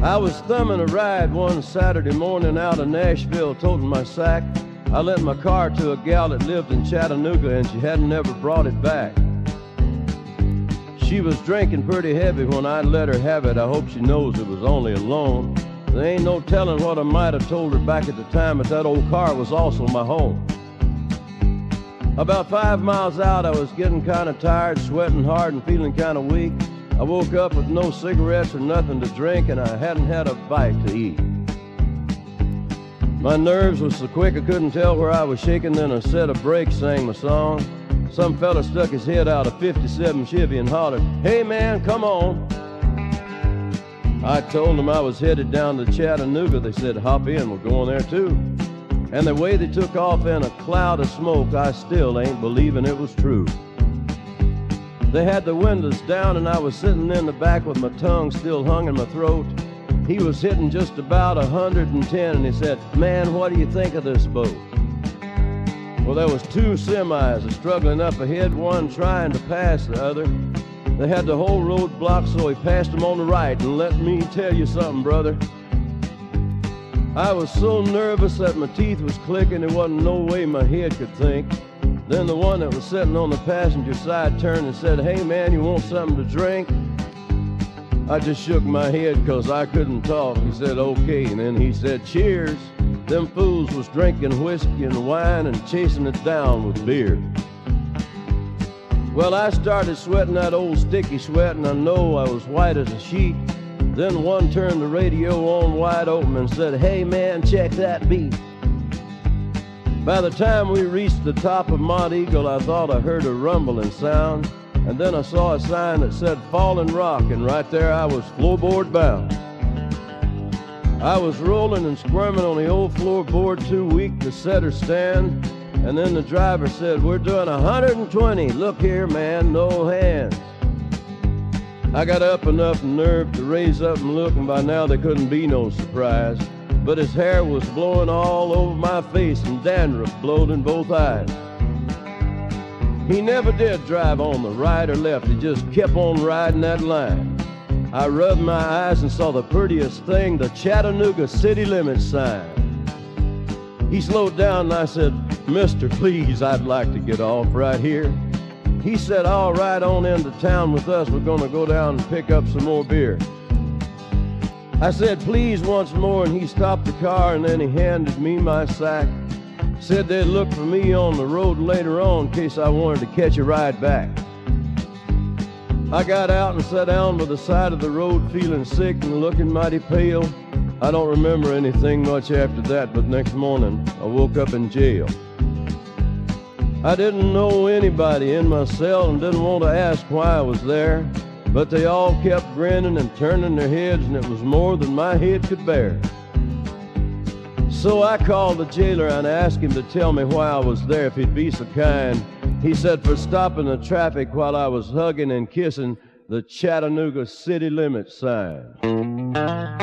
I was thumbing a ride one Saturday morning out of Nashville, toting my sack. I lent my car to a gal that lived in Chattanooga, and she hadn't ever brought it back. She was drinking pretty heavy when I let her have it. I hope she knows it was only a loan. There ain't no telling what I might have told her back at the time, but that old car was also my home. About 5 miles out, I was getting kind of tired, sweating hard and feeling kind of weak. I woke up with no cigarettes or nothing to drink, and I hadn't had a bite to eat. My nerves was so quick I couldn't tell where I was shaking. Then a set of brakes sang my song. Some fella stuck his head out of 57 Chevy and hollered, "Hey man, come on." I told them I was headed down to Chattanooga. They said, "Hop in, we're going there too." And the way they took off in a cloud of smoke, I still ain't believing it was true. They had the windows down and I was sitting in the back with my tongue still hung in my throat. He was hitting just about 110 and he said, "Man, what do you think of this boat?" Well, there was two semis struggling up ahead, one trying to pass the other. They had the whole road blocked, so he passed them on the right. And let me tell you something, brother. I was so nervous that my teeth was clicking, there wasn't no way my head could think. Then the one that was sitting on the passenger side turned and said, "Hey man, you want something to drink?" I just shook my head because I couldn't talk. He said, "Okay," and then he said, "Cheers." Them fools was drinking whiskey and wine and chasing it down with beer. Well, I started sweating that old sticky sweat, and I know I was white as a sheet. Then one turned the radio on wide open and said, "Hey man, check that beat." By the time we reached the top of Mont Eagle, I thought I heard a rumbling sound, and then I saw a sign that said Fallen Rock, and right there I was floorboard bound. I was rolling and squirming on the old floorboard, too weak to sit or stand, and then the driver said, "We're doing 120, look here man, no hands." I got up enough nerve to raise up and look, and by now there couldn't be no surprise. But his hair was blowing all over my face and dandruff blowed in both eyes. He never did drive on the right or left, he just kept on riding that line. I rubbed my eyes and saw the prettiest thing, the Chattanooga city limits sign. He slowed down and I said, "Mister, please, I'd like to get off right here." He said, "All right, on into town with us. We're gonna go down and pick up some more beer." I said, "Please," once more, and he stopped the car and then he handed me my sack. Said they'd look for me on the road later on in case I wanted to catch a ride back. I got out and sat down by the side of the road feeling sick and looking mighty pale. I don't remember anything much after that, but next morning I woke up in jail. I didn't know anybody in my cell and didn't want to ask why I was there, but they all kept grinning and turning their heads, and it was more than my head could bear. So I called the jailer and asked him to tell me why I was there, if he'd be so kind. He said for stopping the traffic while I was hugging and kissing the Chattanooga city limits sign.